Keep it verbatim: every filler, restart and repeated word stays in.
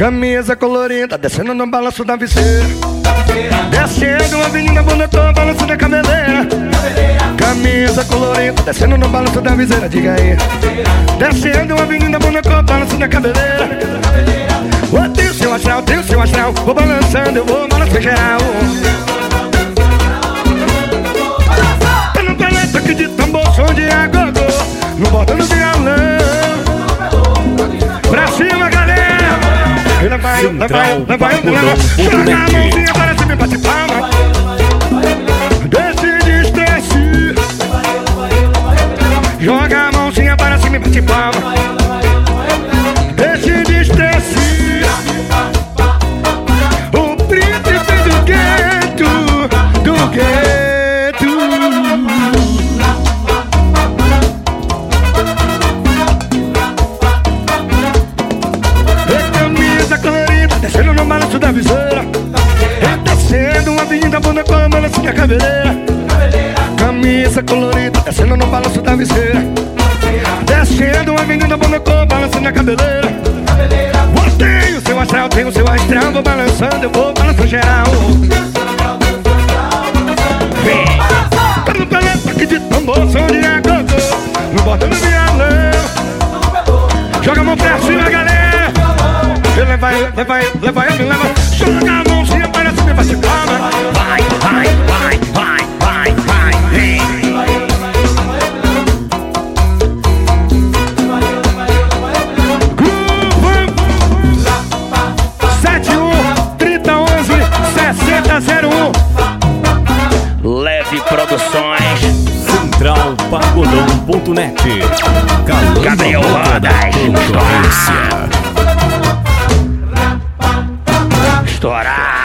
Camisa colorida, descendo no balanço da viseira. Descendo uma menina bonitona, balanço da cabeleira. Camisa colorida, descendo no balanço da viseira. Diga aí. Descendo uma menina bonitona, balanço da cabeleira. Ô, tem o seu astral, tem o seu astral. Vou balançando, eu vou balançar geral. Tá no planeta aqui de tambor, som de agogô. Não bota no violão. Pra cima, galera. Lá vai, lá vai, lá vai, lá vai. Joga a mãozinha para cima e bate palma. Desce estresse. Joga a mãozinha para cima e bate palma. Desce estresse. O príncipe do gueto, do gueto. Descendo no balanço da viseira. Descendo uma avenida bunda com a balanço da cabeleira. Camisa colorida, descendo no balanço da viseira. Descendo uma avenida bunda com a balanço da cabeleira. Vou ter o seu astral, tenho o seu astral. Vou balançando, eu vou balançando geral. Tá no planeta aqui de tambor, som de agogô. Não bota no violão. Joga a mão pra cima, galera. Leva, leva, leva, leva. Joga a mãozinha para cima e vai se palma. Vai, vai, vai, vai, vai, vai. Grupo sete um, trinta, onze, sessenta, zero um. Leve Produções. Central Pagodão ponto net. Gabriel Rodas. Concorrência. Estourar.